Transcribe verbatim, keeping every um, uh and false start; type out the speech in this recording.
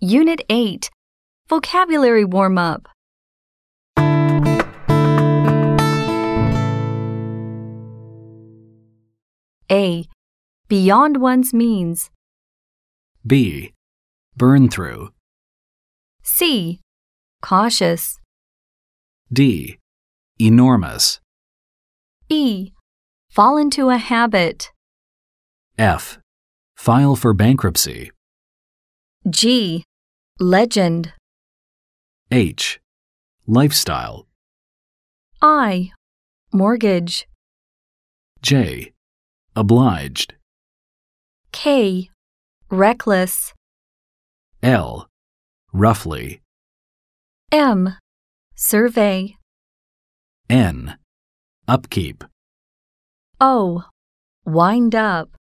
Unit eight, Vocabulary Warm-Up. A. Beyond one's means. B. Burn through. C. Cautious. D. Enormous. E. Fall into a habit. F. File for bankruptcy. G. Legend. H. Lifestyle. I. Mortgage. J. Obliged. K. Reckless. L. Roughly. M. Survey. N. Upkeep. O. Wind up.